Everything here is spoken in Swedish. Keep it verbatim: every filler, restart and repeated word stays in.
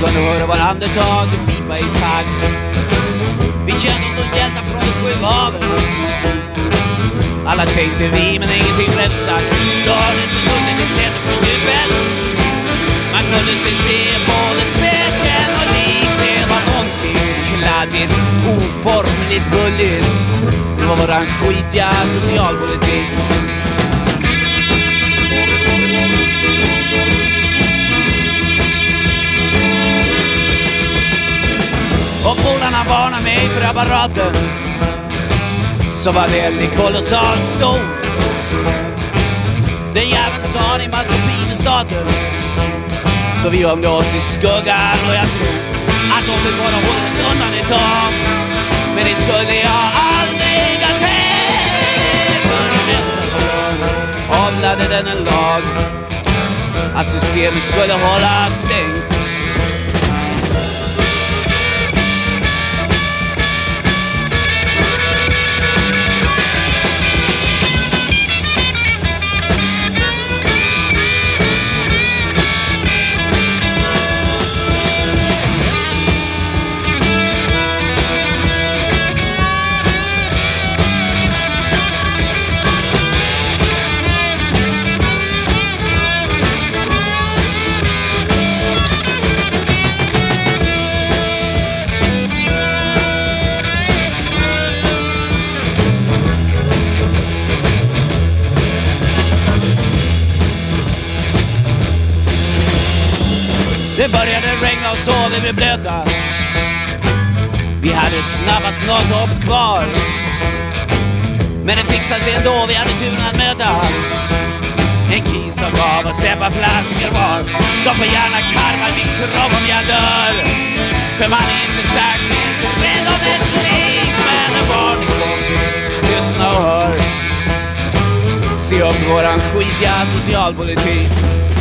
kunde höra var andetag pipa i takt. Vi kände oss som hjältar från de sju haven. Alla tänkte vi, men ingenting blev sagt. Dagen så kunde det klädde från huvudet. Man kunde sig se både spöken och lik. Det var någonting kladdigt, oformligt bulligt. Det var våran skitiga socialpolitik. Och polarna varnade mig för apparaten, så var väldigt kolossalt stor. Den jäveln sa ni man ska bli staten. Så vi gömde oss i skuggan, och jag tror att de vill bara hålla oss undan ett tag. Men det skulle jag aldrig ha tänkt. För nästa stund avlade den en lag att systemet skulle hålla stängt. Det började regna och så vi blev blöta. Vi hade knappast något hopp kvar, men det fixade sig ändå, vi hade turen att möta en kis som gav oss ett par flaskor var. De får gärna karva min kropp om jag dör, för man är inte särskilt rädd om ett liv. Men en varning kompis, lyssna och hör. Se upp våran skitiga socialpolitik.